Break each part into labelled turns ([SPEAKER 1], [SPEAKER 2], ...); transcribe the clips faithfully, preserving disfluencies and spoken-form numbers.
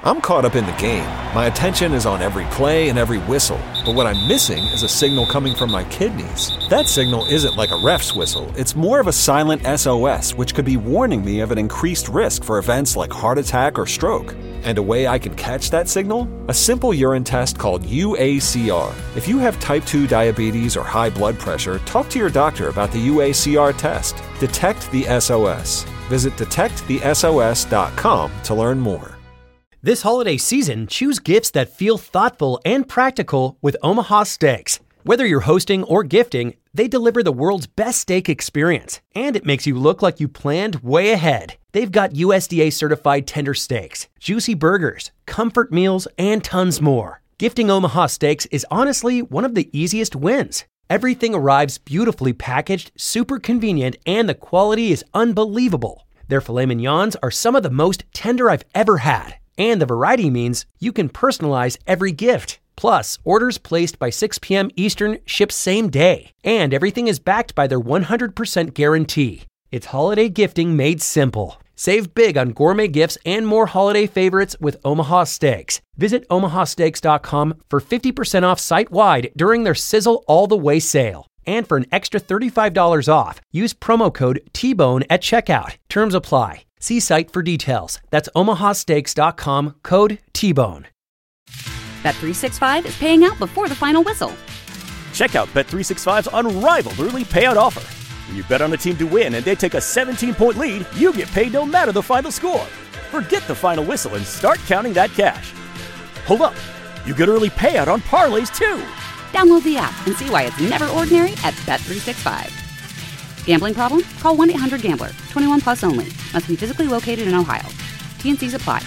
[SPEAKER 1] I'm caught up in the game. My attention is on every play and every whistle. But what I'm missing is a signal coming from my kidneys. That signal isn't like a ref's whistle. It's more of a silent S O S, which could be warning me of an increased risk for events like heart attack or stroke. And a way I can catch that signal? A simple urine test called U A C R. If you have type two diabetes or high blood pressure, talk to your doctor about the U A C R test. Detect the S O S. Visit detect the S O S dot com to learn more.
[SPEAKER 2] This holiday season, choose gifts that feel thoughtful and practical with Omaha Steaks. Whether you're hosting or gifting, they deliver the world's best steak experience, and it makes you look like you planned way ahead. They've got U S D A-certified tender steaks, juicy burgers, comfort meals, and tons more. Gifting Omaha Steaks is honestly one of the easiest wins. Everything arrives beautifully packaged, super convenient, and the quality is unbelievable. Their filet mignons are some of the most tender I've ever had. And the variety means you can personalize every gift. Plus, orders placed by six p.m. Eastern ship same day. And everything is backed by their one hundred percent guarantee. It's holiday gifting made simple. Save big on gourmet gifts and more holiday favorites with Omaha Steaks. Visit omaha steaks dot com for fifty percent off site-wide during their Sizzle All the Way sale. And for an extra thirty-five dollars off, use promo code T Bone at checkout. Terms apply. See site for details. That's omaha steaks dot com, code T Bone.
[SPEAKER 3] Bet three sixty-five is paying out before the final whistle.
[SPEAKER 4] Check out Bet three sixty-five's unrivaled early payout offer. When you bet on a team to win and they take a seventeen-point lead, you get paid no matter the final score. Forget the final whistle and start counting that cash. Hold up. You get early payout on parlays, too.
[SPEAKER 3] Download the app and see why it's never ordinary at Bet three sixty-five. Gambling problem? Call one eight hundred gambler. twenty-one plus only. Must be physically located in Ohio. T and C's apply.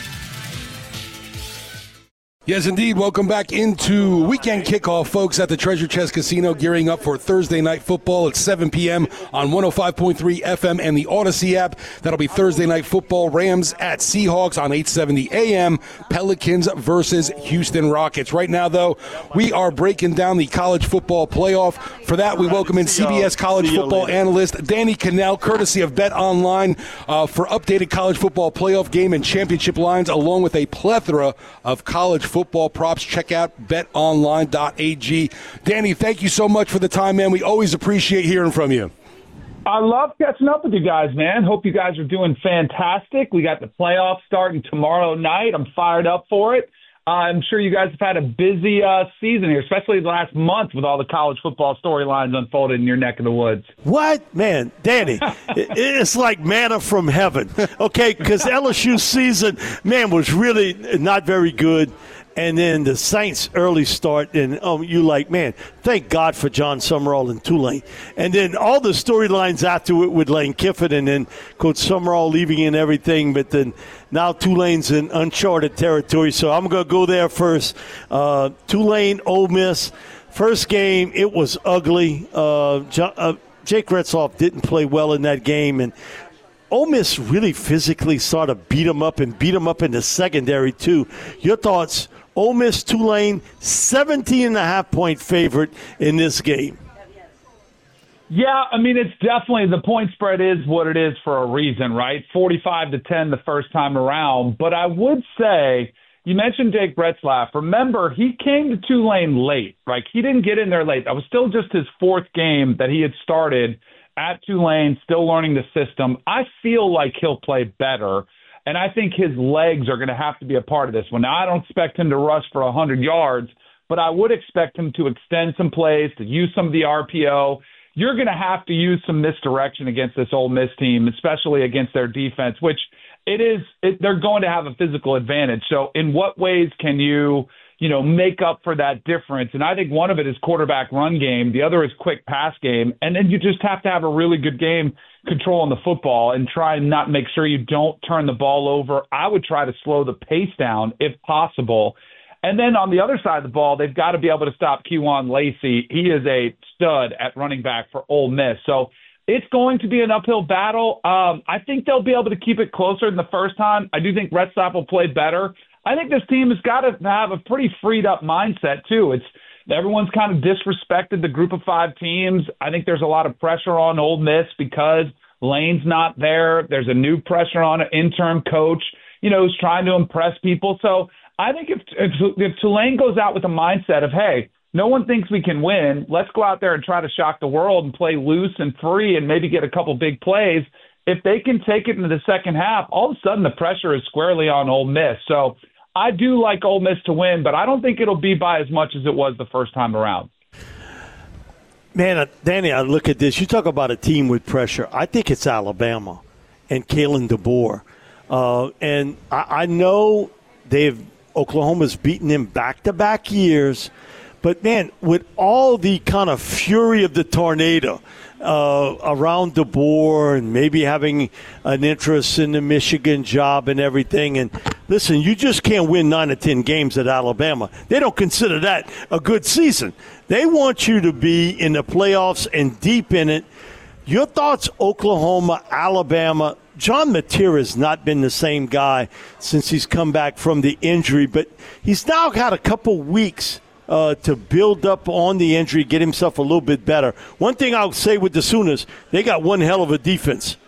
[SPEAKER 5] Yes, indeed. Welcome back into weekend kickoff, folks, at the Treasure Chest Casino, gearing up for Thursday Night Football at seven p.m. on one oh five point three F M and the Odyssey app. That'll be Thursday Night Football, Rams at Seahawks on eight seventy A M, Pelicans versus Houston Rockets. Right now, though, we are breaking down the college football playoff. For that, we welcome in C B S college football analyst Danny Kanell, courtesy of Bet Online, uh, for updated college football playoff game and championship lines, along with a plethora of college football football props. Check out bet online dot a g. Danny, thank you so much for the time, man. We always appreciate hearing from you.
[SPEAKER 6] I love catching up with you guys, man. Hope you guys are doing fantastic. We got the playoffs starting tomorrow night. I'm fired up for it. Uh, I'm sure you guys have had a busy uh, season here, especially the last month with all the college football storylines unfolded in your neck of the woods.
[SPEAKER 7] What? Man, Danny, it's like manna from heaven, okay? Because L S U season, man, was really not very good. And then the Saints' early start, and um, you like, man, thank God for John Summerall and Tulane. And then all the storylines after it with Lane Kiffin and then Coach Summerall leaving and everything. But then now Tulane's in uncharted territory. So I'm going to go there first. Uh, Tulane, Ole Miss, first game, it was ugly. Uh, John, uh, Jake Retzloff didn't play well in that game. And Ole Miss really physically sort of beat them up and beat them up in the secondary, too. Your thoughts? Ole Miss, Tulane, seventeen and a half point favorite in this game.
[SPEAKER 6] Yeah, I mean, it's definitely – the point spread is what it is for a reason, right? forty-five to ten the first time around. But I would say – you mentioned Jake Retzlaff. Remember, he came to Tulane late. Like, he didn't get in there late. That was still just his fourth game that he had started at Tulane, still learning the system. I feel like he'll play better. And I think his legs are going to have to be a part of this one. Now, I don't expect him to rush for one hundred yards, but I would expect him to extend some plays, to use some of the R P O. You're going to have to use some misdirection against this Ole Miss team, especially against their defense, which it is it, they're going to have a physical advantage. So in what ways can you, you know, make up for that difference? And I think one of it is quarterback run game. The other is quick pass game. And then you just have to have a really good game controlling the football and try and not make sure you don't turn the ball over. I would try to slow the pace down if possible. And then on the other side of the ball, they've got to be able to stop Kewan Lacey. He is a stud at running back for Ole Miss. So it's going to be an uphill battle. Um, I think they'll be able to keep it closer than the first time. I do think Retzlaff will play better. I think this team has got to have a pretty freed up mindset too. It's everyone's kind of disrespected the group of five teams. I think there's a lot of pressure on Ole Miss because Lane's not there. There's a new pressure on an interim coach. you know, who's trying to impress people. So I think if, if if Tulane goes out with a mindset of, hey, no one thinks we can win, let's go out there and try to shock the world and play loose and free and maybe get a couple big plays. If they can take it into the second half, all of a sudden the pressure is squarely on Ole Miss. So I do like Ole Miss to win, but I don't think it'll be by as much as it was the first time around.
[SPEAKER 7] Man, uh, Danny, I look at this. You talk about a team with pressure. I think it's Alabama and Kalen DeBoer. Uh, and I, I know they've Oklahoma's beaten them back-to-back years. But, man, with all the kind of fury of the tornado uh, around DeBoer and maybe having an interest in the Michigan job and everything, and listen, you just can't win nine or ten games at Alabama. They don't consider that a good season. They want you to be in the playoffs and deep in it. Your thoughts, Oklahoma, Alabama? John Mateer has not been the same guy since he's come back from the injury, but he's now got a couple weeks Uh, to build up on the injury, get himself a little bit better. One thing I'll say with the Sooners, they got one hell of a defense.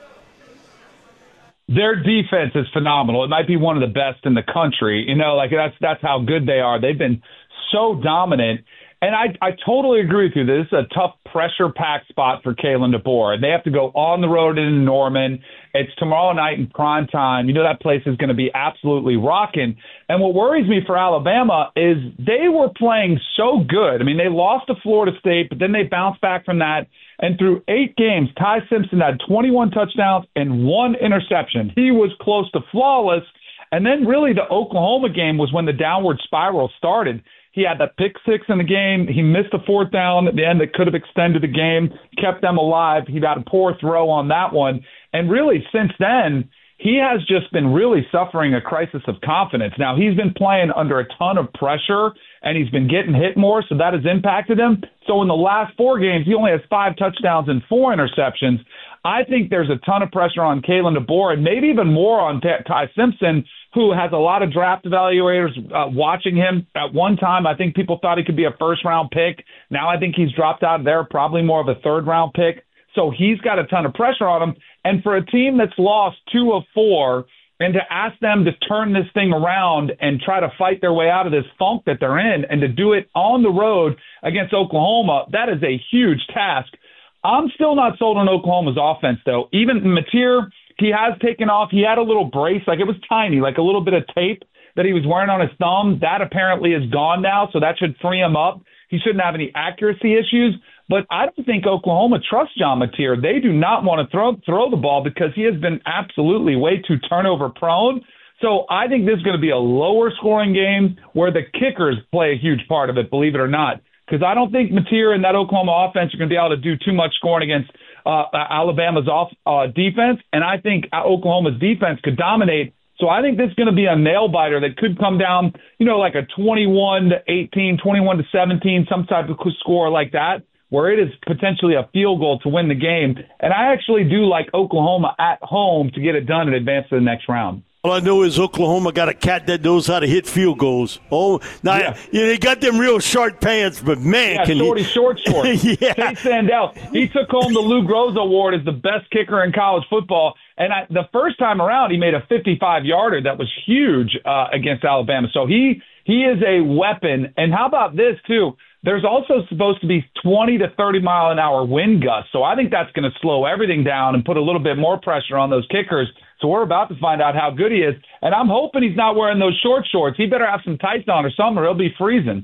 [SPEAKER 6] Their defense is phenomenal. It might be one of the best in the country. You know, like that's that's how good they are. They've been so dominant. And I, I totally agree with you. This is a tough pressure-packed spot for Kalen DeBoer. And they have to go on the road in Norman. It's tomorrow night in prime time. You know that place is going to be absolutely rocking. And what worries me for Alabama is they were playing so good. I mean, they lost to Florida State, but then they bounced back from that. And through eight games, Ty Simpson had twenty-one touchdowns and one interception. He was close to flawless. And then really the Oklahoma game was when the downward spiral started. He had that pick six in the game. He missed a fourth down at the end that could have extended the game, kept them alive. He got a poor throw on that one. And really, since then, he has just been really suffering a crisis of confidence. Now, he's been playing under a ton of pressure, and he's been getting hit more, so that has impacted him. So in the last four games, he only has five touchdowns and four interceptions. I think there's a ton of pressure on Kalen DeBoer and maybe even more on Ty Simpson, who has a lot of draft evaluators uh, watching him. At one time, I think people thought he could be a first-round pick. Now I think he's dropped out of there, probably more of a third-round pick. So he's got a ton of pressure on him. And for a team that's lost two of four, and to ask them to turn this thing around and try to fight their way out of this funk that they're in, and to do it on the road against Oklahoma, that is a huge task. I'm still not sold on Oklahoma's offense, though. Even Mateer, he has taken off. He had a little brace, like it was tiny, like a little bit of tape that he was wearing on his thumb. That apparently is gone now, so that should free him up. He shouldn't have any accuracy issues. But I don't think Oklahoma trusts John Mateer. They do not want to throw throw the ball because he has been absolutely way too turnover prone. So I think this is going to be a lower scoring game where the kickers play a huge part of it, believe it or not. Because I don't think Mateer and that Oklahoma offense are going to be able to do too much scoring against uh, Alabama's off uh, defense. And I think Oklahoma's defense could dominate. So I think this is going to be a nail-biter that could come down, you know, like a twenty-one to eighteen, twenty-one to seventeen, some type of score like that, where it is potentially a field goal to win the game. And I actually do like Oklahoma at home to get it done and advance to the next round.
[SPEAKER 7] All I know is Oklahoma got a cat that knows how to hit field goals. Oh, now
[SPEAKER 6] yeah.
[SPEAKER 7] you know, they got them real short pants, but man,
[SPEAKER 6] yeah,
[SPEAKER 7] can
[SPEAKER 6] shorty,
[SPEAKER 7] he...
[SPEAKER 6] short, short.
[SPEAKER 7] yeah.
[SPEAKER 6] Chase Sandell, he took home the Lou Groza Award as the best kicker in college football. And I, the first time around, he made a fifty-five-yarder that was huge uh, against Alabama. So he he is a weapon. And how about this, too? There's also supposed to be twenty to thirty mile an hour wind gusts. So I think that's going to slow everything down and put a little bit more pressure on those kickers. So we're about to find out how good he is. And I'm hoping he's not wearing those short shorts. He better have some tights on or something or he'll be freezing.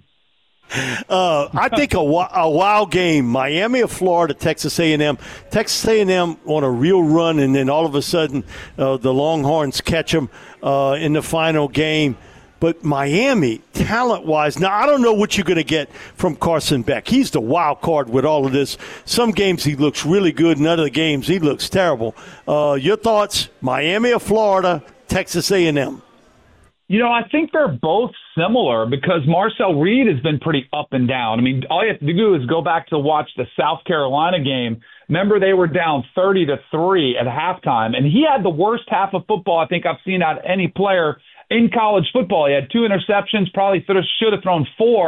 [SPEAKER 7] Uh, I think a, a wild game, Miami of Florida, Texas A and M. Texas A and M on a real run, and then all of a sudden uh, the Longhorns catch them uh, in the final game. But Miami, talent-wise, now I don't know what you're going to get from Carson Beck. He's the wild card with all of this. Some games he looks really good, and other games he looks terrible. Uh, your thoughts, Miami or Florida, Texas A and M?
[SPEAKER 6] You know, I think they're both similar because Marcel Reed has been pretty up and down. I mean, all you have to do is go back to watch the South Carolina game. Remember, they were down thirty to three at halftime, and he had the worst half of football I think I've seen out of any player in college football. He had two interceptions, probably should have thrown four.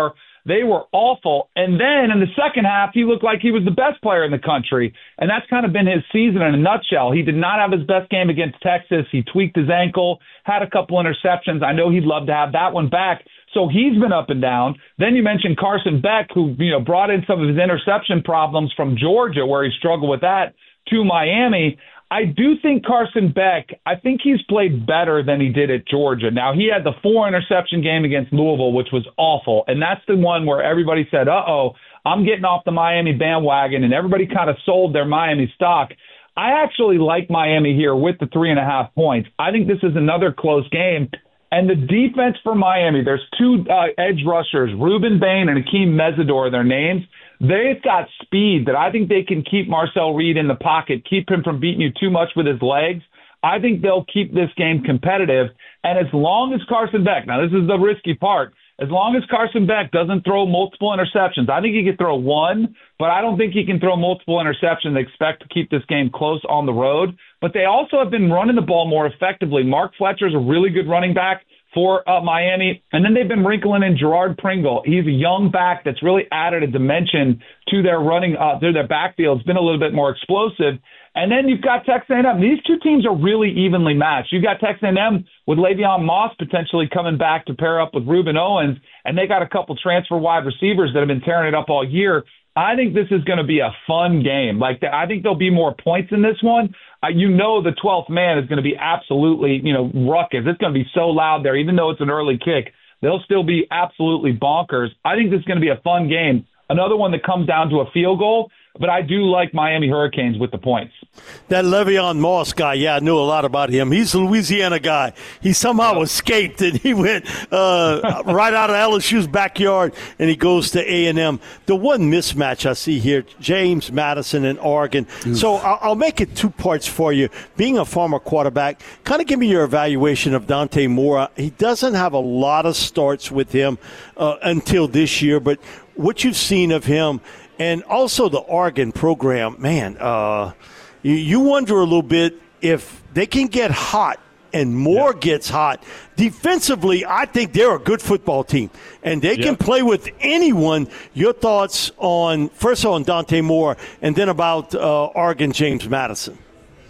[SPEAKER 6] They were awful. And then in the second half, he looked like he was the best player in the country. And that's kind of been his season in a nutshell. He did not have his best game against Texas. He tweaked his ankle, had a couple interceptions. I know he'd love to have that one back. So he's been up and down. Then you mentioned Carson Beck, who, you know, brought in some of his interception problems from Georgia, where he struggled with that, to Miami. I do think Carson Beck, I think he's played better than he did at Georgia. Now, he had the four interception game against Louisville, which was awful. And that's the one where everybody said, uh-oh, I'm getting off the Miami bandwagon, and everybody kind of sold their Miami stock. I actually like Miami here with the three and a half points. I think this is another close game. And the defense for Miami, there's two uh, edge rushers, Ruben Bain and Akeem Mesidor, their names. They've got speed that I think they can keep Marcel Reed in the pocket, keep him from beating you too much with his legs. I think they'll keep this game competitive. And as long as Carson Beck, now this is the risky part, as long as Carson Beck doesn't throw multiple interceptions, I think he can throw one, but I don't think he can throw multiple interceptions. They expect to keep this game close on the road. But they also have been running the ball more effectively. Mark Fletcher's a really good running back for uh, Miami. And then they've been wrinkling in Gerard Pringle. He's a young back that's really added a dimension to their running, uh, to their backfield. It's been a little bit more explosive. And then you've got Texas A and M. These two teams are really evenly matched. You've got Texas A and M with Le'Veon Moss potentially coming back to pair up with Reuben Owens, and they got a couple transfer wide receivers that have been tearing it up all year. I think this is going to be a fun game. Like, I think there'll be more points in this one. Uh, you know the twelfth man is going to be absolutely, you know, ruckus. It's going to be so loud there, even though it's an early kick. They'll still be absolutely bonkers. I think this is going to be a fun game. Another one that comes down to a field goal, but I do like Miami Hurricanes with the points.
[SPEAKER 7] That Le'Veon Moss guy, yeah, I knew a lot about him. He's a Louisiana guy. He somehow escaped, and he went uh, right out of L S U's backyard, and he goes to A and M. The one mismatch I see here, James Madison and Oregon. Oof. So I'll, I'll make it two parts for you. Being a former quarterback, kind of give me your evaluation of Dante Moore. He doesn't have a lot of starts with him uh, until this year, but what you've seen of him, and also the Oregon program, man, uh, you, you wonder a little bit if they can get hot and Moore yeah. gets hot. Defensively, I think they're a good football team, and they yeah. can play with anyone. Your thoughts on, first on Dante Moore, and then about uh, Oregon James Madison.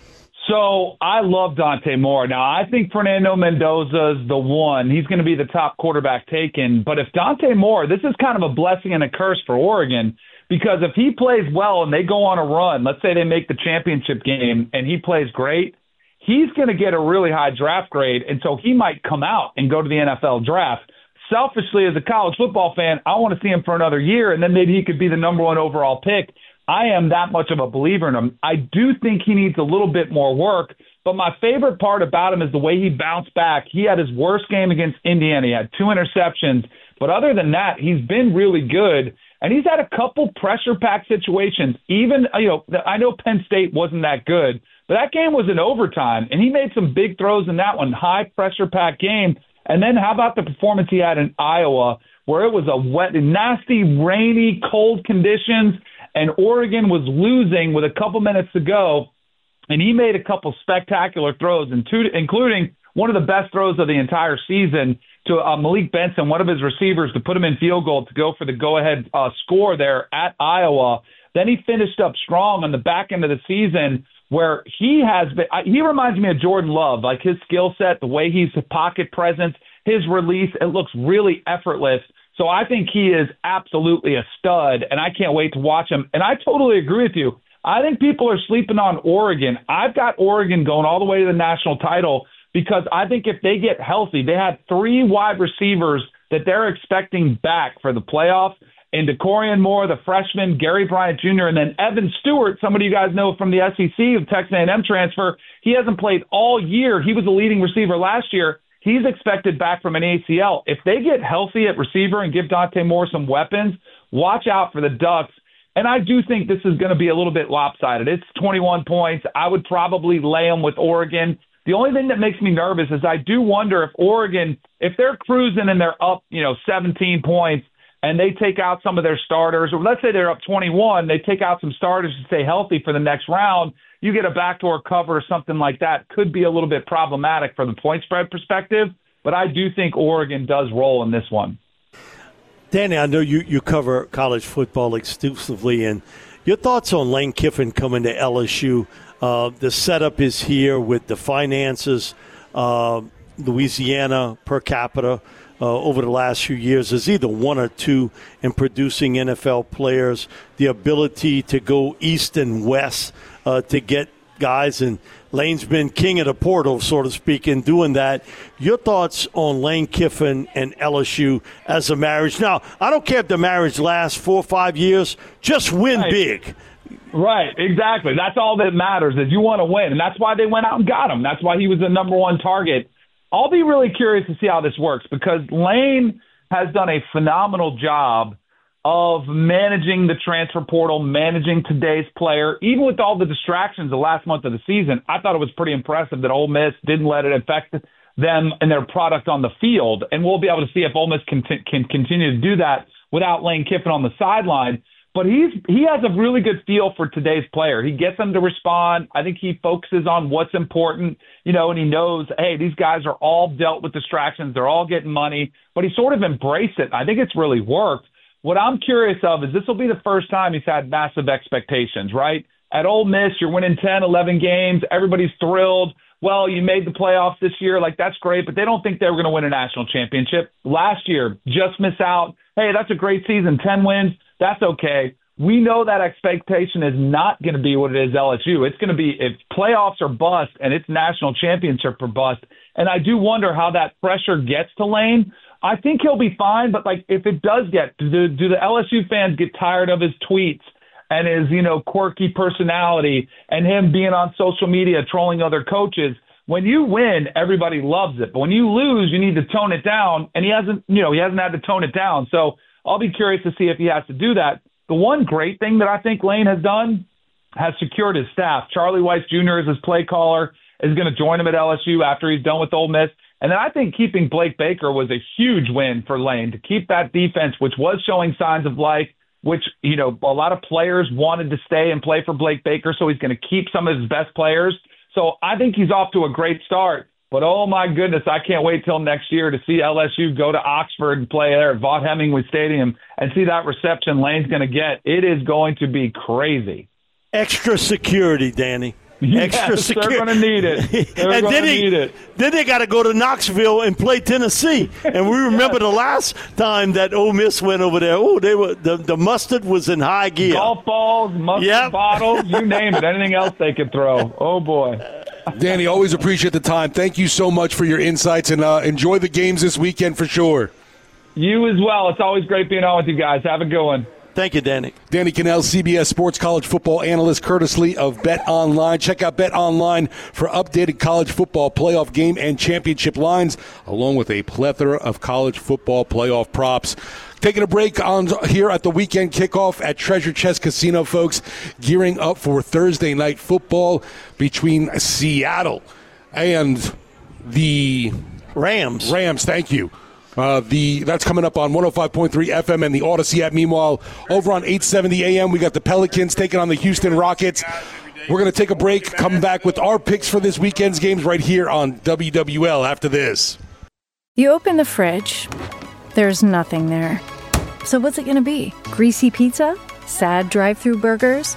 [SPEAKER 6] So I love Dante Moore. Now, I think Fernando Mendoza is the one. He's going to be the top quarterback taken. But if Dante Moore, this is kind of a blessing and a curse for Oregon, because if he plays well and they go on a run, let's say they make the championship game and he plays great, he's going to get a really high draft grade, and so he might come out and go to the N F L draft. Selfishly, as a college football fan, I want to see him for another year, and then maybe he could be the number one overall pick. I am that much of a believer in him. I do think he needs a little bit more work, but my favorite part about him is the way he bounced back. He had his worst game against Indiana. He had two interceptions, but other than that, he's been really good, and he's had a couple pressure-packed situations. Even, you know, I know Penn State wasn't that good, but that game was in overtime, and he made some big throws in that one, high pressure-packed game. And then how about the performance he had in Iowa, where it was a wet, nasty, rainy, cold conditions, and Oregon was losing with a couple minutes to go, and he made a couple spectacular throws, including one of the best throws of the entire season to uh, Malik Benson, one of his receivers, to put him in field goal to go for the go-ahead uh, score there at Iowa. Then he finished up strong on the back end of the season, where he has been – he reminds me of Jordan Love, like his skill set, the way he's pocket presence, his release, it looks really effortless. So I think he is absolutely a stud, and I can't wait to watch him. And I totally agree with you. I think people are sleeping on Oregon. I've got Oregon going all the way to the national title because I think if they get healthy, they had three wide receivers that they're expecting back for the playoffs. And DeCorian Moore, the freshman, Gary Bryant Junior, and then Evan Stewart, somebody you guys know from the S E C of Texas A and M transfer. He hasn't played all year. He was a leading receiver last year. He's expected back from an A C L. If they get healthy at receiver and give Dante Moore some weapons, watch out for the Ducks. And I do think this is going to be a little bit lopsided. It's twenty-one points. I would probably lay them with Oregon. The only thing that makes me nervous is I do wonder if Oregon, if they're cruising and they're up, you know, seventeen points, and they take out some of their starters, or let's say they're up twenty-one, they take out some starters to stay healthy for the next round, you get a backdoor cover or something like that. Could be a little bit problematic from the point spread perspective, but I do think Oregon does roll in this one.
[SPEAKER 7] Danny, I know you, you cover college football exclusively, and your thoughts on Lane Kiffin coming to L S U. Uh, the setup is here with the finances, uh, Louisiana per capita uh, over the last few years is either one or two in producing N F L players, the ability to go east and west uh, to get guys, and Lane's been king of the portal, so to speak, in doing that. Your thoughts on Lane Kiffin and L S U as a marriage? Now, I don't care if the marriage lasts four or five years. Just win
[SPEAKER 6] right.
[SPEAKER 7] big.
[SPEAKER 6] Right, exactly. That's all that matters is you want to win, and that's why they went out and got him. That's why he was the number one target. I'll be really curious to see how this works because Lane has done a phenomenal job of managing the transfer portal, managing today's player. Even with all the distractions the last month of the season, I thought it was pretty impressive that Ole Miss didn't let it affect them and their product on the field. And we'll be able to see if Ole Miss can, t- can continue to do that without Lane Kiffin on the sideline. But he's he has a really good feel for today's player. He gets them to respond. I think he focuses on what's important, you know, and he knows, hey, these guys are all dealt with distractions. They're all getting money. But he sort of embraced it. I think it's really worked. What I'm curious of is this will be the first time he's had massive expectations, right? At Ole Miss, you're winning ten, eleven games. Everybody's thrilled. Well, you made the playoffs this year. Like, that's great, but they don't think they were going to win a national championship. Last year, just miss out. Hey, that's a great season, ten wins. That's okay. We know that expectation is not going to be what it is L S U. It's going to be if playoffs are bust and it's national championship or bust. And I do wonder how that pressure gets to Lane. I think he'll be fine, but like if it does get, do, do the L S U fans get tired of his tweets and his, you know, quirky personality and him being on social media trolling other coaches? When you win, everybody loves it. But when you lose, you need to tone it down. And he hasn't, you know, he hasn't had to tone it down. So I'll be curious to see if he has to do that. The one great thing that I think Lane has done has secured his staff. Charlie Weiss Junior is his play caller, is going to join him at L S U after he's done with Ole Miss. And then I think keeping Blake Baker was a huge win for Lane to keep that defense, which was showing signs of life, which, you know, a lot of players wanted to stay and play for Blake Baker. So he's going to keep some of his best players. So I think he's off to a great start. But, oh, my goodness, I can't wait till next year to see L S U go to Oxford and play there at Vaught Hemingway Stadium and see that reception Lane's going to get. It is going to be crazy.
[SPEAKER 7] Extra security, Danny.
[SPEAKER 6] Yes,
[SPEAKER 7] Extra security.
[SPEAKER 6] They're going to need it. They're
[SPEAKER 7] and
[SPEAKER 6] going
[SPEAKER 7] then
[SPEAKER 6] to
[SPEAKER 7] he,
[SPEAKER 6] need it.
[SPEAKER 7] Then they got to go to Knoxville and play Tennessee. And we remember the last time that Ole Miss went over there. Oh, they were the, the mustard was in high gear.
[SPEAKER 6] Golf balls, mustard
[SPEAKER 7] yep.
[SPEAKER 6] bottles, you name it. Anything else they could throw. Oh, boy.
[SPEAKER 5] Danny, always appreciate the time. Thank you so much for your insights, and uh, enjoy the games this weekend for sure.
[SPEAKER 6] You as well. It's always great being on with you guys. Have a good one.
[SPEAKER 7] Thank you, Danny.
[SPEAKER 5] Danny Kanell, C B S Sports college football analyst, courtesy of BetOnline. Check out BetOnline for updated college football playoff game and championship lines, along with a plethora of college football playoff props. Taking a break on here at the weekend kickoff at Treasure Chest Casino, folks, gearing up for Thursday night football between Seattle and the
[SPEAKER 7] Rams.
[SPEAKER 5] Rams, thank you. Uh, the that's coming up on one oh five point three F M and the Odyssey app. Meanwhile, over on eight seventy A M, we got the Pelicans taking on the Houston Rockets. We're going to take a break, come back with our picks for this weekend's games right here on W W L after this.
[SPEAKER 8] You open the fridge. There's nothing there. So what's it going to be? Greasy pizza? Sad drive-through burgers?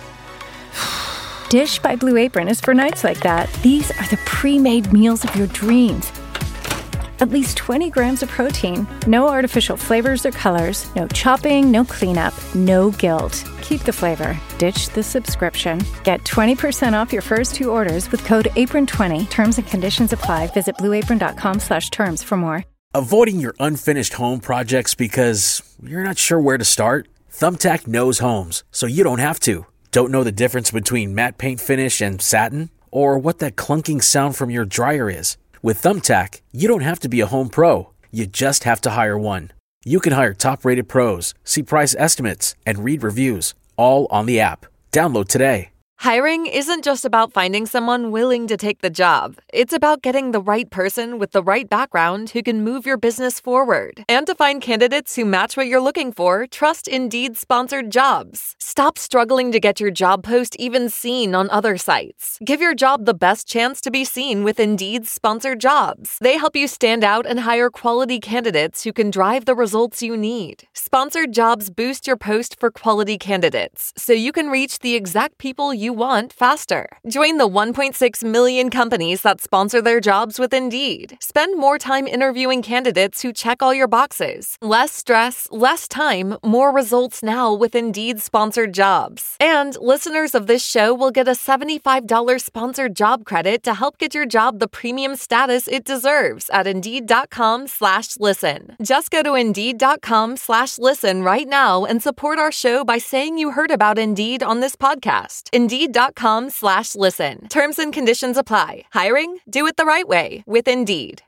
[SPEAKER 8] Dish by Blue Apron is for nights like that. These are the pre-made meals of your dreams. At least twenty grams of protein, no artificial flavors or colors, no chopping, no cleanup, no guilt. Keep the flavor. Ditch the subscription. Get twenty percent off your first two orders with code apron twenty. Terms and conditions apply. Visit blueapron.com slash terms for more.
[SPEAKER 9] Avoiding your unfinished home projects because you're not sure where to start? Thumbtack knows homes, so you don't have to. Don't know the difference between matte paint finish and satin? Or what that clunking sound from your dryer is? With Thumbtack, you don't have to be a home pro. You just have to hire one. You can hire top-rated pros, see price estimates, and read reviews, all on the app. Download today.
[SPEAKER 10] Hiring isn't just about finding someone willing to take the job. It's about getting the right person with the right background who can move your business forward. And to find candidates who match what you're looking for, trust Indeed-sponsored jobs. Stop struggling to get your job post even seen on other sites. Give your job the best chance to be seen with Indeed-sponsored jobs. They help you stand out and hire quality candidates who can drive the results you need. Sponsored jobs boost your post for quality candidates, so you can reach the exact people you want faster. Join the one point six million companies that sponsor their jobs with Indeed. Spend more time interviewing candidates who check all your boxes. Less stress, less time, more results now with Indeed-sponsored jobs. And listeners of this show will get a seventy-five dollars sponsored job credit to help get your job the premium status it deserves at Indeed.com slash listen. Just go to Indeed.com slash listen right now and support our show by saying you heard about Indeed on this podcast. Indeed.com slash listen. Terms and conditions apply. Hiring? Do it the right way with Indeed.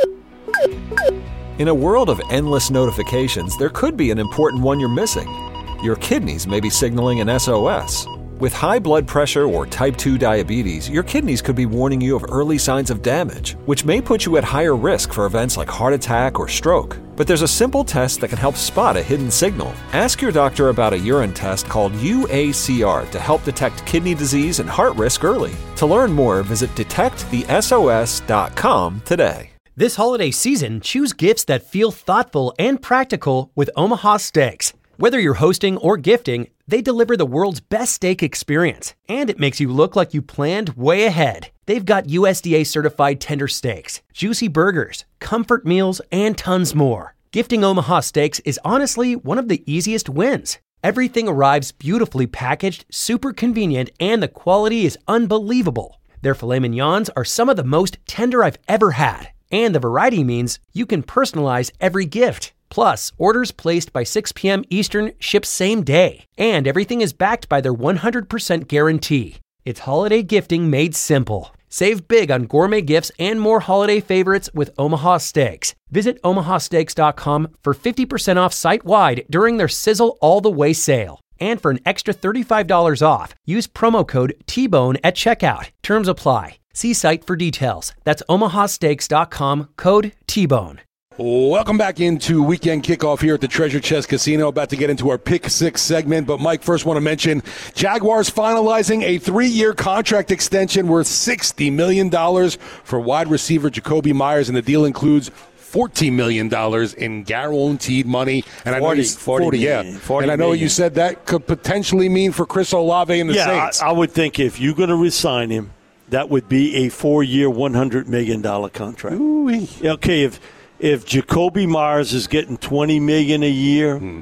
[SPEAKER 1] In a world of endless notifications, there could be an important one you're missing. Your kidneys may be signaling an S O S. With high blood pressure or type two diabetes, your kidneys could be warning you of early signs of damage, which may put you at higher risk for events like heart attack or stroke. But there's a simple test that can help spot a hidden signal. Ask your doctor about a urine test called U A C R to help detect kidney disease and heart risk early. To learn more, visit detect the S O S dot com today.
[SPEAKER 2] This holiday season, choose gifts that feel thoughtful and practical with Omaha Steaks. Whether you're hosting or gifting, they deliver the world's best steak experience, and it makes you look like you planned way ahead. They've got U S D A-certified tender steaks, juicy burgers, comfort meals, and tons more. Gifting Omaha Steaks is honestly one of the easiest wins. Everything arrives beautifully packaged, super convenient, and the quality is unbelievable. Their filet mignons are some of the most tender I've ever had, and the variety means you can personalize every gift. Plus, orders placed by six p.m. Eastern ship same day, and everything is backed by their one hundred percent guarantee. It's holiday gifting made simple. Save big on gourmet gifts and more holiday favorites with Omaha Steaks. Visit omaha steaks dot com for fifty percent off site-wide during their Sizzle All the Way sale. And for an extra thirty-five dollars off, use promo code T Bone at checkout. Terms apply. See site for details. That's omaha steaks dot com, code T Bone.
[SPEAKER 5] Welcome back into Weekend Kickoff here at the Treasure Chest Casino. About to get into our Pick Six segment. But, Mike, first want to mention Jaguars finalizing a three-year contract extension worth sixty million dollars for wide receiver Jacoby Myers, and the deal includes fourteen million dollars in guaranteed money. And I know
[SPEAKER 7] forty,
[SPEAKER 5] you,
[SPEAKER 7] forty,
[SPEAKER 5] forty, yeah.
[SPEAKER 7] forty
[SPEAKER 5] and I know
[SPEAKER 7] million.
[SPEAKER 5] You said that could potentially mean for Chris Olave and the
[SPEAKER 7] yeah,
[SPEAKER 5] Saints.
[SPEAKER 7] I, I would think if you're going to re-sign him, that would be a four-year, one hundred million dollars contract.
[SPEAKER 5] Ooh-wee.
[SPEAKER 7] Okay, if if Jacoby Myers is getting twenty million dollars a year, hmm.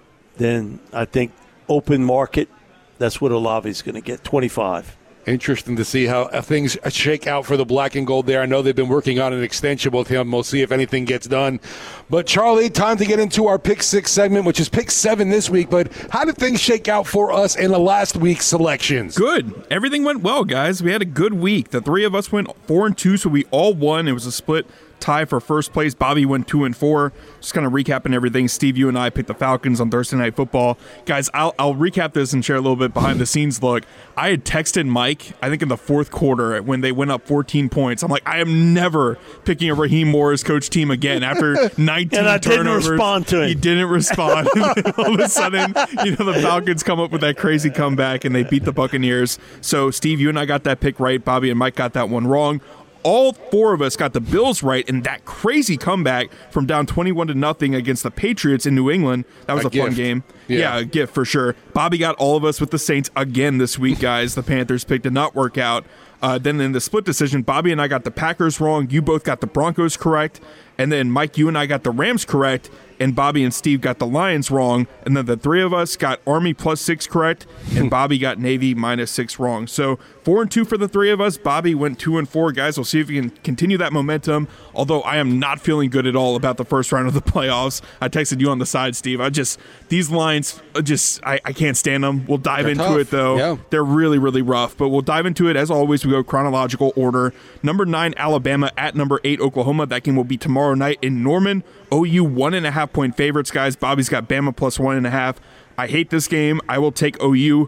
[SPEAKER 7] then I think open market, that's what Olave's going to get, twenty-five.
[SPEAKER 5] Interesting to see how things shake out for the black and gold there. I know they've been working on an extension with him. We'll see if anything gets done. But, Charlie, time to get into our Pick Six segment, which is Pick Seven this week. But how did things shake out for us in the last week's selections?
[SPEAKER 11] Good. Everything went well, guys. We had a good week. The three of us went four and two, so we all won. It was a split tie for first place. Bobby went two and four. Just kind of recapping everything. Steve, you and I picked the Falcons on Thursday Night Football. Guys, I'll, I'll recap this and share a little bit behind the scenes look. I had texted Mike, I think in the fourth quarter when they went up fourteen points. I'm like, I am never picking a Raheem Morris coach team again after nineteen
[SPEAKER 7] and I
[SPEAKER 11] turnovers.
[SPEAKER 7] didn't respond to him.
[SPEAKER 11] He didn't respond. All of a sudden, you know, the Falcons come up with that crazy comeback and they beat the Buccaneers. So, Steve, you and I got that pick right. Bobby and Mike got that one wrong. All four of us got the Bills right in that crazy comeback from down twenty-one to nothing against the Patriots in New England. That was a, a fun game. Yeah. yeah, a gift for sure. Bobby got all of us with the Saints again this week, guys. The Panthers pick did not work out. Uh, then in the split decision, Bobby and I got the Packers wrong. You both got the Broncos correct. And then, Mike, you and I got the Rams correct. And Bobby and Steve got the Lions wrong. And then the three of us got Army plus six correct. And Bobby got Navy minus six wrong. So four and two for the three of us. Bobby went two and four. Guys, we'll see if we can continue that momentum. Although I am not feeling good at all about the first round of the playoffs. I texted you on the side, Steve. I just, these lines, just, I, I can't stand them. We'll dive They're into tough. it, though. Yeah. They're really, really rough. But we'll dive into it. As always, we go chronological order. Number nine, Alabama at number eight, Oklahoma. That game will be tomorrow night in Norman. O U one and a half point favorites, guys. Bobby's got Bama plus one and a half. I hate this game. I will take O U.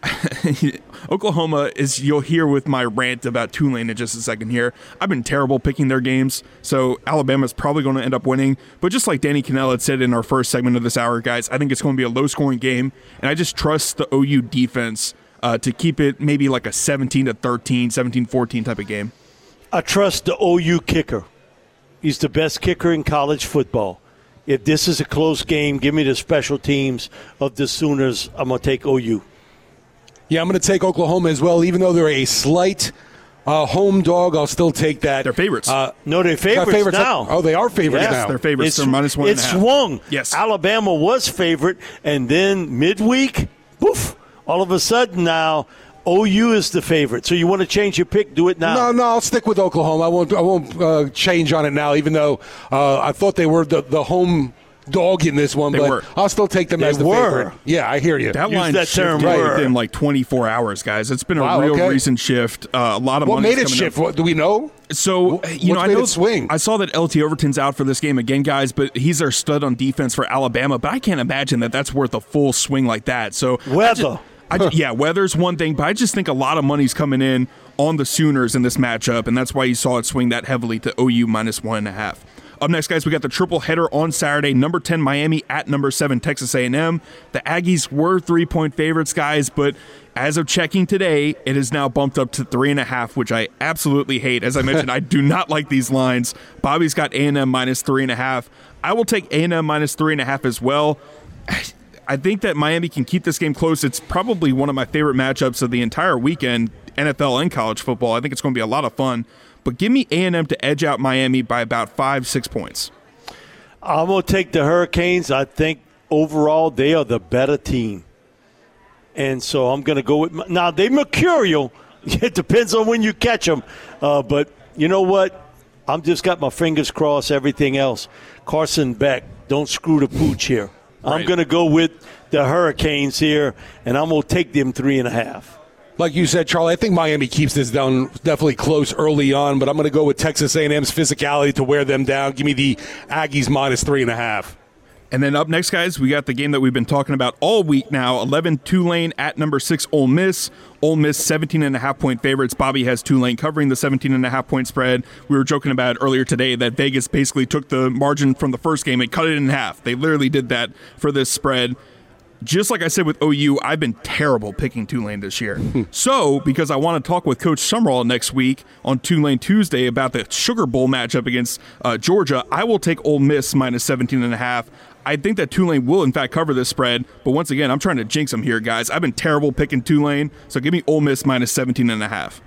[SPEAKER 11] Oklahoma is, you'll hear with my rant about Tulane in just a second here. I've been terrible picking their games, so Alabama's probably going to end up winning. But just like Danny Cannell had said in our first segment of this hour, guys, I think it's going to be a low-scoring game, and I just trust the O U defense uh, to keep it maybe like a seventeen to thirteen, seventeen fourteen type of game.
[SPEAKER 7] I trust the O U kicker. He's the best kicker in college football. If this is a close game, give me the special teams of the Sooners. I'm going to take O U.
[SPEAKER 5] Yeah, I'm going to take Oklahoma as well. Even though they're a slight uh, home dog, I'll still take that.
[SPEAKER 11] They're favorites.
[SPEAKER 7] Uh, no, they're favorites,
[SPEAKER 5] favorites
[SPEAKER 7] now.
[SPEAKER 5] Oh, they are favorites
[SPEAKER 11] yes,
[SPEAKER 5] now.
[SPEAKER 11] They're favorites.
[SPEAKER 7] It's,
[SPEAKER 11] they're minus one
[SPEAKER 7] it's
[SPEAKER 11] and a half.
[SPEAKER 7] swung.
[SPEAKER 11] Yes.
[SPEAKER 7] Alabama was favorite, and then midweek, poof, all of a sudden now O U is the favorite. So you want to change your pick? Do it now.
[SPEAKER 5] No, no, I'll stick with Oklahoma. I won't. I won't uh, change on it now. Even though uh, I thought they were the, the home dog in this one,
[SPEAKER 11] they
[SPEAKER 5] but
[SPEAKER 11] were.
[SPEAKER 5] I'll still take them
[SPEAKER 7] they
[SPEAKER 5] as the
[SPEAKER 7] were.
[SPEAKER 5] favorite. Yeah, I hear you.
[SPEAKER 11] That
[SPEAKER 7] Use
[SPEAKER 11] line
[SPEAKER 7] that term,
[SPEAKER 11] shifted
[SPEAKER 7] right.
[SPEAKER 11] within like twenty-four hours, guys. It's been a
[SPEAKER 5] Wow,
[SPEAKER 11] real
[SPEAKER 5] okay.
[SPEAKER 11] recent shift. Uh, a lot of
[SPEAKER 5] What
[SPEAKER 11] money's
[SPEAKER 5] made it
[SPEAKER 11] coming
[SPEAKER 5] shift?
[SPEAKER 11] up.
[SPEAKER 5] What, do we know?
[SPEAKER 11] So,
[SPEAKER 5] Wh-
[SPEAKER 11] you know,
[SPEAKER 5] what's
[SPEAKER 11] I
[SPEAKER 5] made
[SPEAKER 11] know
[SPEAKER 5] it swing?
[SPEAKER 11] I saw that L T Overton's out for this game again, guys, but he's our stud on defense for Alabama. But I can't imagine that that's worth a full swing like that. So
[SPEAKER 7] Weather.
[SPEAKER 11] I just, I, yeah, weather's one thing, but I just think a lot of money's coming in on the Sooners in this matchup, and that's why you saw it swing that heavily to O U minus one and a half. Up next, guys, we got the triple header on Saturday. Number ten, Miami at number seven, Texas A and M. The Aggies were three-point favorites, guys, but as of checking today, it is now bumped up to three and a half, which I absolutely hate. As I mentioned, I do not like these lines. Bobby's got A and M minus three and a half. I will take A and M minus three and a half as well. I think that Miami can keep this game close. It's probably one of my favorite matchups of the entire weekend, N F L and college football. I think it's going to be a lot of fun. But give me A and M to edge out Miami by about five, six points.
[SPEAKER 7] I'm going to take the Hurricanes. I think overall they are the better team. And so I'm going to go with – now, they mercurial. It depends on when you catch them. Uh, but you know what? I'm just got my fingers crossed, everything else. Carson Beck, don't screw the pooch here.
[SPEAKER 11] Right.
[SPEAKER 7] I'm going to go with the Hurricanes here, and I'm going to take them three and a half.
[SPEAKER 5] Like you said, Charlie, I think Miami keeps this down definitely close early on, but I'm going to go with Texas A and M's physicality to wear them down. Give me the Aggies minus three and a half.
[SPEAKER 11] And then up next, guys, we got the game that we've been talking about all week now. eleven Tulane at number six Ole Miss. Ole Miss seventeen and a half point favorites. Bobby has Tulane covering the seventeen and a half point spread. We were joking about earlier today that Vegas basically took the margin from the first game and cut it in half. They literally did that for this spread. Just like I said with O U, I've been terrible picking Tulane this year. So, because I want to talk with Coach Summerall next week on Tulane Tuesday about the Sugar Bowl matchup against uh, Georgia, I will take Ole Miss minus seventeen and a half. I think that Tulane will, in fact, cover this spread. But once again, I'm trying to jinx them here, guys. I've been terrible picking Tulane, so give me Ole Miss minus seventeen and a half.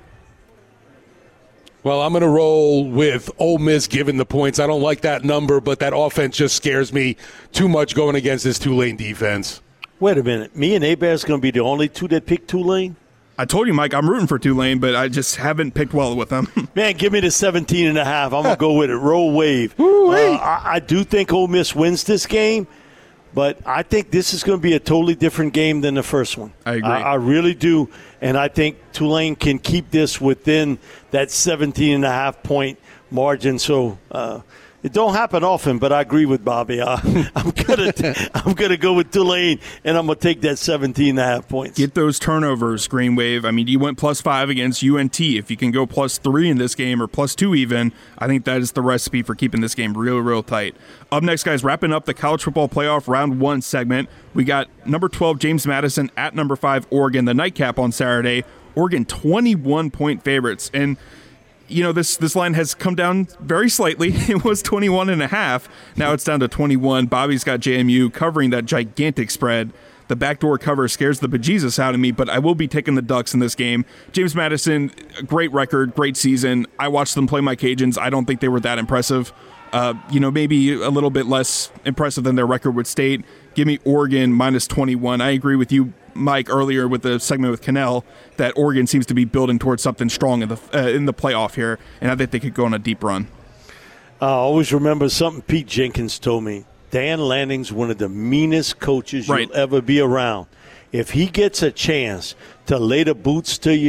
[SPEAKER 5] Well, I'm going to roll with Ole Miss given the points. I don't like that number, but that offense just scares me too much going against this Tulane defense.
[SPEAKER 7] Wait a minute. Me and Abear's going to be the only two that pick Tulane?
[SPEAKER 11] I told you, Mike, I'm rooting for Tulane, but I just haven't picked well with them.
[SPEAKER 7] Man, give me the seventeen and a half. I'm going to go with it. Roll wave. Uh, I, I do think Ole Miss wins this game, but I think this is going to be a totally different game than the first one.
[SPEAKER 11] I agree.
[SPEAKER 7] I, I really do, and I think Tulane can keep this within that seventeen and a half point margin. So uh, it don't happen often, but I agree with Bobby. Uh, I'm gonna I'm gonna go with Tulane, and I'm gonna take that seventeen and a half points.
[SPEAKER 11] Get those turnovers, Green Wave. I mean, you went plus five against U N T. If you can go plus three in this game or plus two even, I think that is the recipe for keeping this game real, real tight. Up next, guys, wrapping up the college football playoff round one segment, we got number twelve, James Madison, at number five, Oregon. The nightcap on Saturday. Oregon twenty-one point favorites. And you know, this this line has come down very slightly. It was twenty-one and a half. Now it's down to twenty-one. Bobby's got J M U covering that gigantic spread. The backdoor cover scares the bejesus out of me, but I will be taking the Ducks in this game. James Madison, great record, great season. I watched them play my Cajuns. I don't think they were that impressive. Uh, you know, maybe a little bit less impressive than their record would state. Give me Oregon minus twenty-one. I agree with you, Mike, earlier with the segment with Cannell, that Oregon seems to be building towards something strong in the uh, in the playoff here, and I think they could go on a deep run.
[SPEAKER 7] I always remember something Pete Jenkins told me. Dan Lanning's one of the meanest coaches
[SPEAKER 11] right.
[SPEAKER 7] you'll ever be around. If he gets a chance to lay the boots to you, he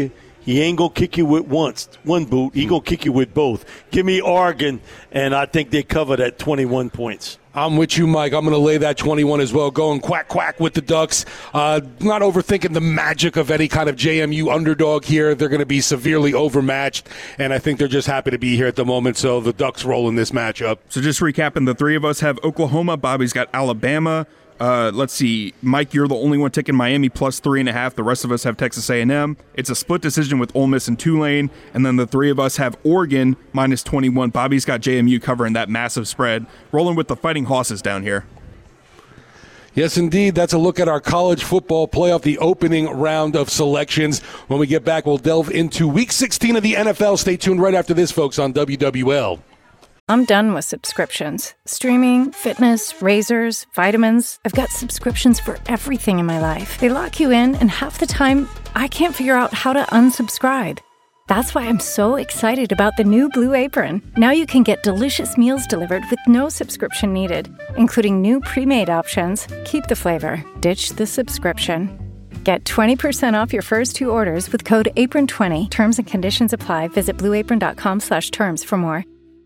[SPEAKER 7] he ain't going to kick you with once, one boot. He going to kick you with both. Give me Oregon, and I think they cover that twenty-one points.
[SPEAKER 5] I'm with you, Mike. I'm going to lay that twenty-one as well. Going quack, quack with the Ducks. Uh, not overthinking the magic of any kind of J M U underdog here. They're going to be severely overmatched, and I think they're just happy to be here at the moment, so the Ducks roll in this matchup.
[SPEAKER 11] So just recapping, the three of us have Oklahoma. Bobby's got Alabama. Uh, let's see, Mike, you're the only one taking Miami plus three and a half. The rest of us have Texas A and M. It's a split decision with Ole Miss and Tulane, and then the three of us have Oregon minus twenty-one. Bobby's got J M U covering that massive spread, rolling with the Fighting Hosses down here.
[SPEAKER 5] Yes, indeed. That's a look at our college football playoff, the opening round of selections. When we get back, we'll delve into Week sixteen of the N F L. Stay tuned right after this, folks, on W W L.
[SPEAKER 8] I'm done with subscriptions. Streaming, fitness, razors, vitamins. I've got subscriptions for everything in my life. They lock you in, and half the time, I can't figure out how to unsubscribe. That's why I'm so excited about the new Blue Apron. Now you can get delicious meals delivered with no subscription needed, including new pre-made options. Keep the flavor, ditch the subscription. Get twenty percent off your first two orders with code apron twenty. Terms and conditions apply. Visit blueapron.com slash terms for more.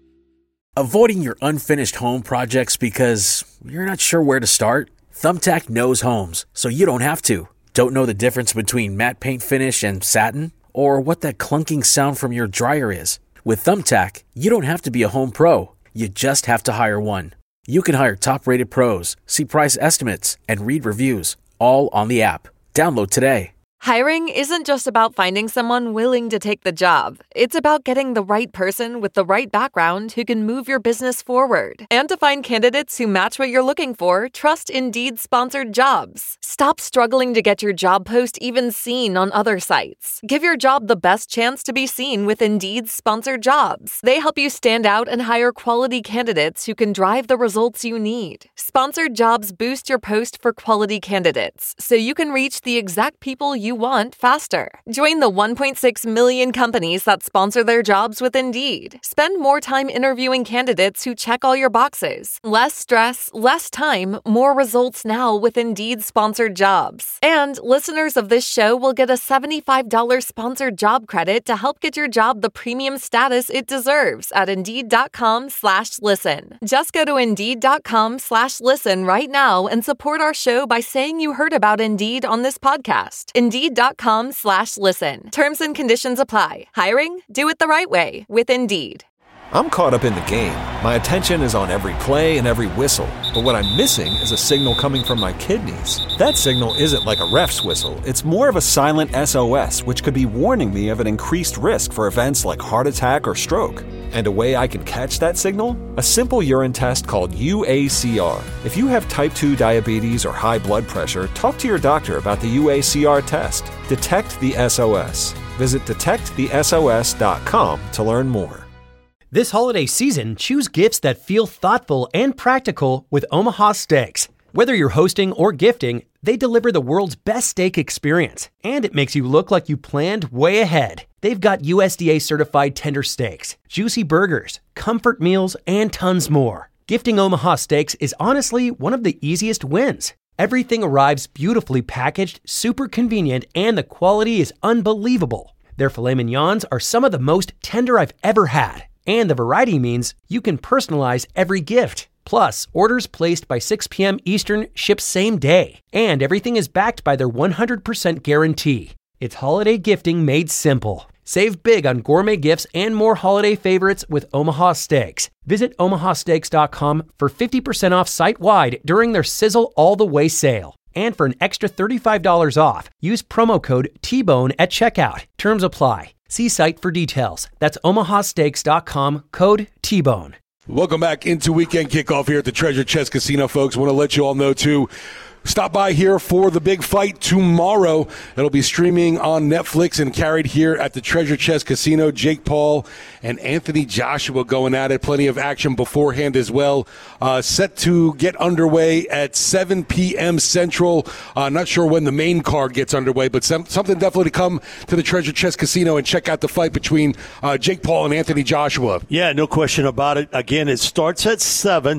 [SPEAKER 9] Avoiding your unfinished home projects because you're not sure where to start? Thumbtack knows homes, so you don't have to. Don't know the difference between matte paint finish and satin? Or what that clunking sound from your dryer is? With Thumbtack, you don't have to be a home pro. You just have to hire one. You can hire top-rated pros, see price estimates, and read reviews, all on the app. Download today.
[SPEAKER 10] Hiring isn't just about finding someone willing to take the job. It's about getting the right person with the right background who can move your business forward. And to find candidates who match what you're looking for, trust Indeed-sponsored jobs. Stop struggling to get your job post even seen on other sites. Give your job the best chance to be seen with Indeed-sponsored jobs. They help you stand out and hire quality candidates who can drive the results you need. Sponsored jobs boost your post for quality candidates, so you can reach the exact people you want faster. Join the one point six million companies that sponsor their jobs with Indeed. Spend more time interviewing candidates who check all your boxes. Less stress, less time, more results now with Indeed-sponsored jobs. And listeners of this show will get a seventy-five dollars sponsored job credit to help get your job the premium status it deserves at Indeed.com slash listen. Just go to Indeed.com slash listen right now and support our show by saying you heard about Indeed on this podcast. Indeed.com slash listen. Terms and conditions apply. Hiring? Do it the right way with Indeed.
[SPEAKER 1] I'm caught up in the game. My attention is on every play and every whistle. But what I'm missing is a signal coming from my kidneys. That signal isn't like a ref's whistle. It's more of a silent S O S, which could be warning me of an increased risk for events like heart attack or stroke. And a way I can catch that signal? A simple urine test called U A C R. If you have type two diabetes or high blood pressure, talk to your doctor about the U A C R test. Detect the S O S. Visit detect the S O S dot com to learn more.
[SPEAKER 2] This holiday season, choose gifts that feel thoughtful and practical with Omaha Steaks. Whether you're hosting or gifting, they deliver the world's best steak experience, and it makes you look like you planned way ahead. They've got U S D A-certified tender steaks, juicy burgers, comfort meals, and tons more. Gifting Omaha Steaks is honestly one of the easiest wins. Everything arrives beautifully packaged, super convenient, and the quality is unbelievable. Their filet mignons are some of the most tender I've ever had. And the variety means you can personalize every gift. Plus, orders placed by six p.m. Eastern ship same day. And everything is backed by their one hundred percent guarantee. It's holiday gifting made simple. Save big on gourmet gifts and more holiday favorites with Omaha Steaks. Visit omaha steaks dot com for fifty percent off site-wide during their Sizzle All the Way sale. And for an extra thirty-five dollars off, use promo code T Bone at checkout. Terms apply. See site for details. That's omaha steaks dot com, code T Bone.
[SPEAKER 5] Welcome back into Weekend Kickoff here at the Treasure Chest Casino, folks. I want to let you all know, too, stop by here for the big fight tomorrow. It'll be streaming on Netflix and carried here at the Treasure Chest Casino. Jake Paul and Anthony Joshua going at it. Plenty of action beforehand as well. Uh, set to get underway at seven p.m. Central. Uh, not sure when the main card gets underway, but some, something definitely to come to the Treasure Chest Casino and check out the fight between uh, Jake Paul and Anthony Joshua.
[SPEAKER 7] Yeah, no question about it. Again, it starts at seven.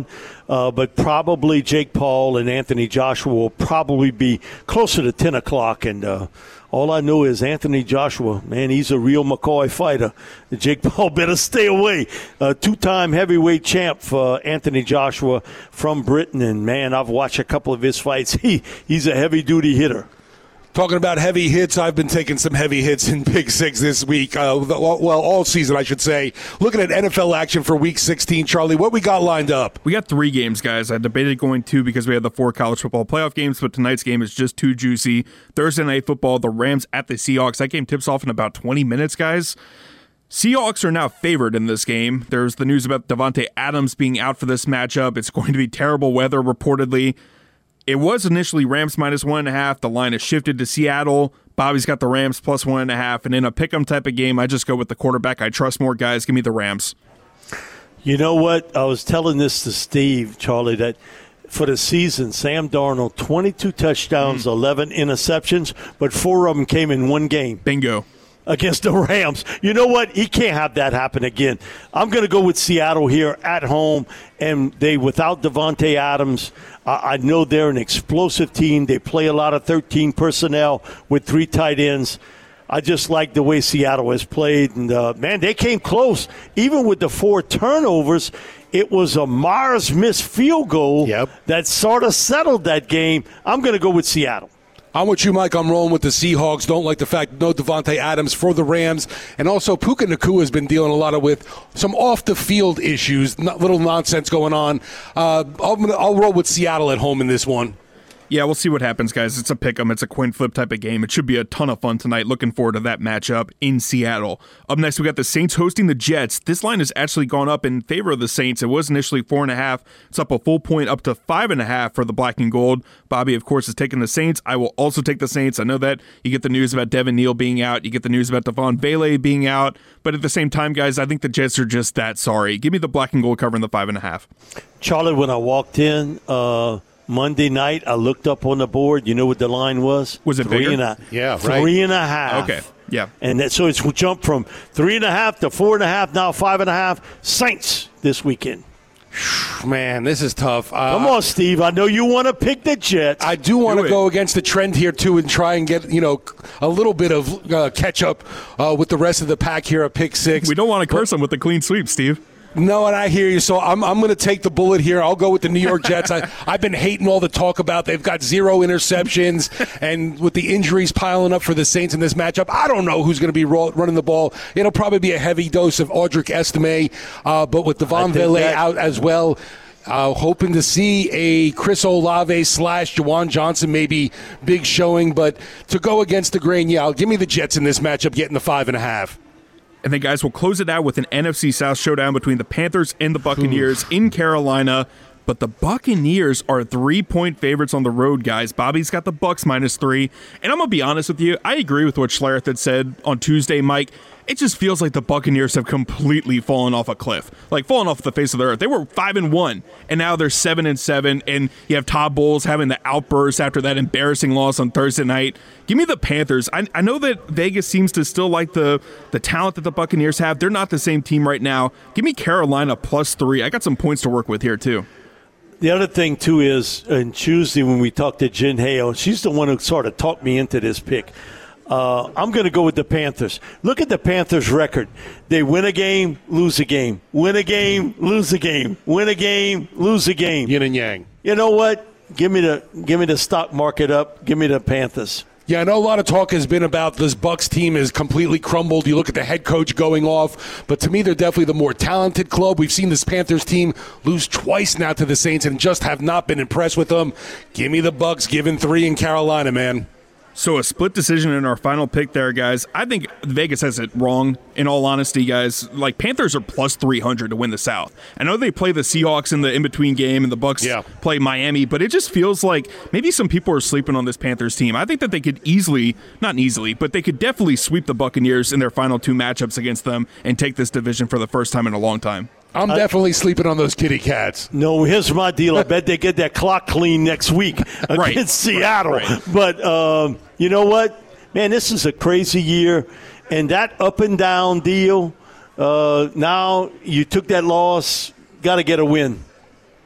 [SPEAKER 7] uh, but probably Jake Paul and Anthony Joshua will probably be closer to ten o'clock. And uh, all I know is Anthony Joshua, man, he's a real McCoy fighter. Jake Paul better stay away. Uh, two-time heavyweight champ for Anthony Joshua from Britain. And, man, I've watched a couple of his fights. He He's a heavy-duty hitter.
[SPEAKER 5] Talking about heavy hits, I've been taking some heavy hits in Big Six this week. Uh, well, all season, I should say. Looking at N F L action for Week sixteen, Charlie, what we got lined up?
[SPEAKER 11] We got three games, guys. I debated going two because we had the four college football playoff games, but tonight's game is just too juicy. Thursday Night Football, the Rams at the Seahawks. That game tips off in about twenty minutes, guys. Seahawks are now favored in this game. There's the news about Davante Adams being out for this matchup. It's going to be terrible weather, reportedly. It was initially Rams minus one and a half. The line has shifted to Seattle. Bobby's got the Rams plus one and a half. And in a pick'em type of game, I just go with the quarterback. I trust more, guys. Give me the Rams.
[SPEAKER 7] You know what? I was telling this to Steve, Charlie, that for the season, Sam Darnold, twenty-two touchdowns, mm. eleven interceptions, but four of them came in one game.
[SPEAKER 11] Bingo.
[SPEAKER 7] Against the Rams. You know what? He can't have that happen again. I'm going to go with Seattle here at home, and they, without Davante Adams, uh, I know they're an explosive team. They play a lot of thirteen personnel with three tight ends. I just like the way Seattle has played, and, uh, man, they came close. Even with the four turnovers, it was a Mars missed field goal
[SPEAKER 5] yep.
[SPEAKER 7] that sort of settled that game. I'm going to go with Seattle.
[SPEAKER 5] I'm with you, Mike. I'm rolling with the Seahawks. Don't like the fact no Davante Adams for the Rams. And also, Puka Nacua has been dealing a lot of with some off-the-field issues, not, little nonsense going on. Uh, I'll, I'll roll with Seattle at home in this one.
[SPEAKER 11] Yeah, we'll see what happens, guys. It's a pick'em. It's a coin flip type of game. It should be a ton of fun tonight. Looking forward to that matchup in Seattle. Up next, we got the Saints hosting the Jets. This line has actually gone up in favor of the Saints. It was initially four and a half. It's up a full point, up to five and a half for the black and gold. Bobby, of course, is taking the Saints. I will also take the Saints. I know that you get the news about Devin Neal being out. You get the news about Devon Bailey being out. But at the same time, guys, I think the Jets are just that sorry. Give me the black and gold covering the five and a half.
[SPEAKER 7] Charlie, when I walked in, uh, Monday night, I looked up on the board. You know what the line was?
[SPEAKER 11] Was it
[SPEAKER 7] three
[SPEAKER 11] bigger?
[SPEAKER 7] And a,
[SPEAKER 5] yeah, right.
[SPEAKER 7] Three and a half.
[SPEAKER 11] Okay, yeah.
[SPEAKER 7] And that, so it's jumped from three and a half to four and a half, now five and a half. Saints this weekend.
[SPEAKER 5] Man, this is tough. Uh,
[SPEAKER 7] Come on, Steve. I know you want to pick the Jets.
[SPEAKER 5] I do want to go against the trend here, too, and try and get, you know, a little bit of uh, catch-up uh, with the rest of the pack here at Pick Six.
[SPEAKER 11] We don't want to curse them with the clean sweep, Steve.
[SPEAKER 5] No, and I hear you. So I'm I'm going to take the bullet here. I'll go with the New York Jets. I, I've been hating all the talk about they've got zero interceptions, and with the injuries piling up for the Saints in this matchup, I don't know who's going to be roll, running the ball. It'll probably be a heavy dose of Audric Estime, uh, but with Devon Bailey out as well. Uh, hoping to see a Chris Olave slash Juwan Johnson maybe big showing, but to go against the grain, yeah, I'll give me the Jets in this matchup, getting the five and a half.
[SPEAKER 11] And then, guys, we'll close it out with an N F C South showdown between the Panthers and the Buccaneers in Carolina. But the Buccaneers are three-point favorites on the road, guys. Bobby's got the Bucs minus three. And I'm going to be honest with you. I agree with what Schlereth had said on Tuesday, Mike. It just feels like the Buccaneers have completely fallen off a cliff, like fallen off the face of the earth. They were five and one, and now they're seven and seven. And you have Todd Bowles having the outburst after that embarrassing loss on Thursday night. Give me the Panthers. I, I know that Vegas seems to still like the the talent that the Buccaneers have. They're not the same team right now. Give me Carolina plus three. I got some points to work with here too.
[SPEAKER 7] The other thing too is on Tuesday when we talked to Jen Hale, she's the one who sort of talked me into this pick. Uh, I'm going to go with the Panthers. Look at the Panthers' record. They win a game, lose a game. Win a game, lose a game. Win a game, lose a game.
[SPEAKER 5] Yin and yang.
[SPEAKER 7] You know what? Give me the give me the stock market up. Give me the Panthers.
[SPEAKER 5] Yeah, I know a lot of talk has been about this Bucs team has completely crumbled. You look at the head coach going off, but to me, they're definitely the more talented club. We've seen this Panthers team lose twice now to the Saints and just have not been impressed with them. Give me the Bucs, giving three in Carolina, man.
[SPEAKER 11] So a split decision in our final pick there, guys. I think Vegas has it wrong, in all honesty, guys. Like, Panthers are plus three hundred to win the South. I know they play the Seahawks in the in-between game and the Bucs
[SPEAKER 5] yeah.
[SPEAKER 11] play Miami, but it just feels like maybe some people are sleeping on this Panthers team. I think that they could easily, not easily, but they could definitely sweep the Buccaneers in their final two matchups against them and take this division for the first time in a long time.
[SPEAKER 5] I'm definitely uh, sleeping on those kitty cats.
[SPEAKER 7] No, here's my deal. I bet they get that clock clean next week against
[SPEAKER 11] right.
[SPEAKER 7] Seattle.
[SPEAKER 11] Right. Right.
[SPEAKER 7] But um, you know what? Man, this is a crazy year. And that up and down deal, uh, now you took that loss, got to get a win.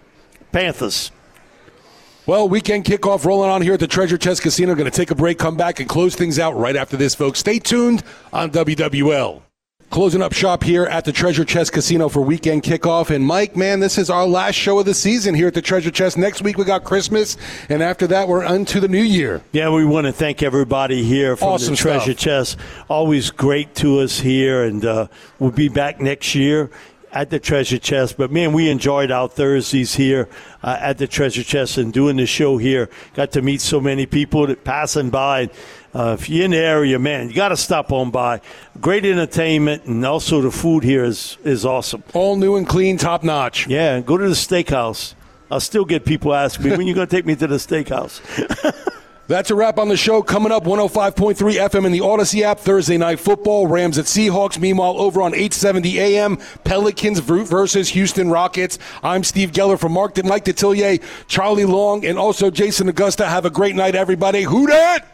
[SPEAKER 7] Panthers.
[SPEAKER 5] Well, weekend kickoff rolling on here at the Treasure Chest Casino. Going to take a break, come back, and close things out right after this, folks. Stay tuned on W W L. Closing up shop here at the Treasure Chest Casino for weekend kickoff. And, Mike, man, this is our last show of the season here at the Treasure Chest. Next week we got Christmas, and after that we're into the new year.
[SPEAKER 7] Yeah, we want to thank everybody here from
[SPEAKER 5] awesome
[SPEAKER 7] the Treasure
[SPEAKER 5] stuff.
[SPEAKER 7] Chest. Always great to us here, and uh, we'll be back next year at the Treasure Chest. But, man, we enjoyed our Thursdays here uh, at the Treasure Chest and doing the show here. Got to meet so many people that passing by. Uh, if you're in the area, man, you got to stop on by. Great entertainment, and also the food here is, is awesome.
[SPEAKER 5] All new and clean, top notch.
[SPEAKER 7] Yeah, go to the steakhouse. I'll still get people asking me, when are you going to take me to the steakhouse?
[SPEAKER 5] That's a wrap on the show. Coming up, one oh five point three F M in the Odyssey app, Thursday Night Football, Rams at Seahawks. Meanwhile, over on eight seventy A M, Pelicans versus Houston Rockets. I'm Steve Geller from Mark, Mike Detillier, Charlie Long, and also Jason Augusta. Have a great night, everybody. Who dat?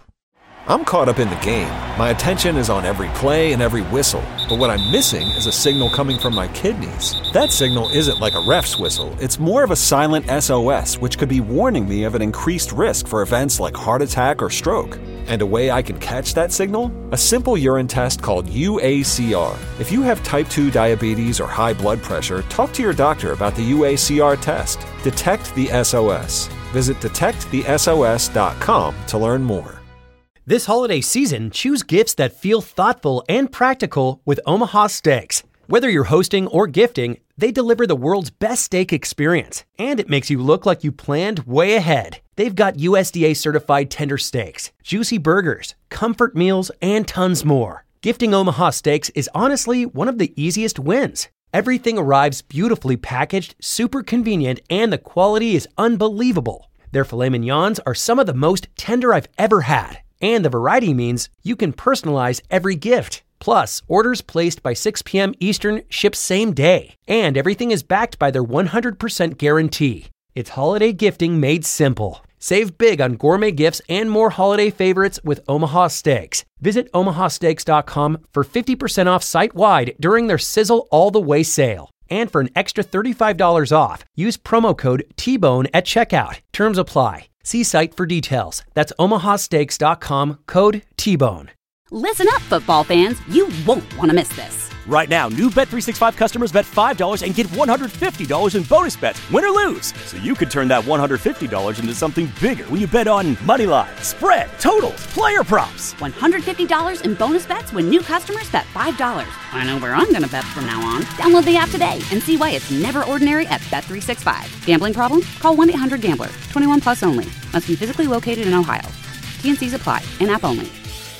[SPEAKER 1] I'm caught up in the game. My attention is on every play and every whistle. But what I'm missing is a signal coming from my kidneys. That signal isn't like a ref's whistle. It's more of a silent S O S, which could be warning me of an increased risk for events like heart attack or stroke. And a way I can catch that signal? A simple urine test called U A C R. If you have type two diabetes or high blood pressure, talk to your doctor about the U A C R test. Detect the S O S. Visit detect the S O S dot com to learn more.
[SPEAKER 2] This holiday season, choose gifts that feel thoughtful and practical with Omaha Steaks. Whether you're hosting or gifting, they deliver the world's best steak experience, and it makes you look like you planned way ahead. They've got U S D A-certified tender steaks, juicy burgers, comfort meals, and tons more. Gifting Omaha Steaks is honestly one of the easiest wins. Everything arrives beautifully packaged, super convenient, and the quality is unbelievable. Their filet mignons are some of the most tender I've ever had. And the variety means you can personalize every gift. Plus, orders placed by six p.m. Eastern ship same day. And everything is backed by their one hundred percent guarantee. It's holiday gifting made simple. Save big on gourmet gifts and more holiday favorites with Omaha Steaks. Visit omaha steaks dot com for fifty percent off site-wide during their Sizzle All the Way sale. And for an extra thirty-five dollars off, use promo code T Bone at checkout. Terms apply. See site for details. That's omaha steaks dot com, code T Bone.
[SPEAKER 3] Listen up, football fans. You won't want to miss this.
[SPEAKER 4] Right now, new Bet three sixty-five customers bet five dollars and get one hundred fifty dollars in bonus bets, win or lose. So you could turn that one hundred fifty dollars into something bigger when you bet on money line, spread, totals, player props.
[SPEAKER 3] one hundred fifty dollars in bonus bets when new customers bet five dollars. I know where I'm going to bet from now on. Download the app today and see why it's never ordinary at Bet three sixty-five. Gambling problem? Call one eight hundred gambler. twenty-one plus only. Must be physically located in Ohio. T N Cs apply. In-app only.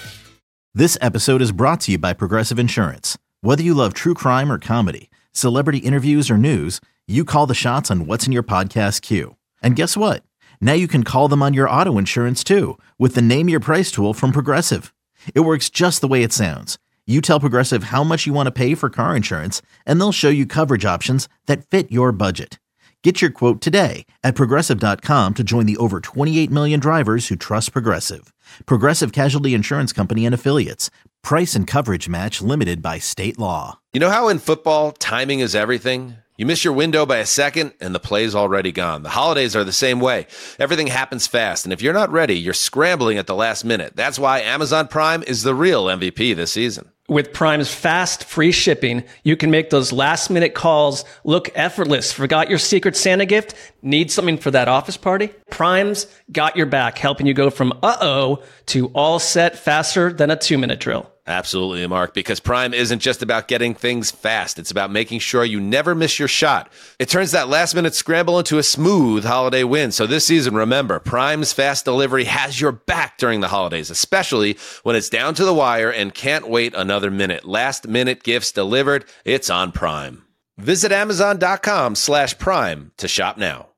[SPEAKER 12] This episode is brought to you by Progressive Insurance. Whether you love true crime or comedy, celebrity interviews or news, you call the shots on what's in your podcast queue. And guess what? Now you can call them on your auto insurance too with the Name Your Price tool from Progressive. It works just the way it sounds. You tell Progressive how much you want to pay for car insurance, and they'll show you coverage options that fit your budget. Get your quote today at progressive dot com to join the over twenty-eight million drivers who trust Progressive. Progressive Casualty Insurance Company and Affiliates. Price and coverage match limited by state law.
[SPEAKER 13] You know how in football, timing is everything? You miss your window by a second, and the play's already gone. The holidays are the same way. Everything happens fast, and if you're not ready, you're scrambling at the last minute. That's why Amazon Prime is the real M V P this season.
[SPEAKER 14] With Prime's fast, free shipping, you can make those last-minute calls look effortless. Forgot your Secret Santa gift? Need something for that office party? Prime's got your back, helping you go from uh-oh to all set faster than a two-minute drill.
[SPEAKER 13] Absolutely, Mark, because Prime isn't just about getting things fast. It's about making sure you never miss your shot. It turns that last-minute scramble into a smooth holiday win. So this season, remember, Prime's fast delivery has your back during the holidays, especially when it's down to the wire and can't wait another minute. Last-minute gifts delivered. It's on Prime. Visit amazon dot com slash prime to shop now.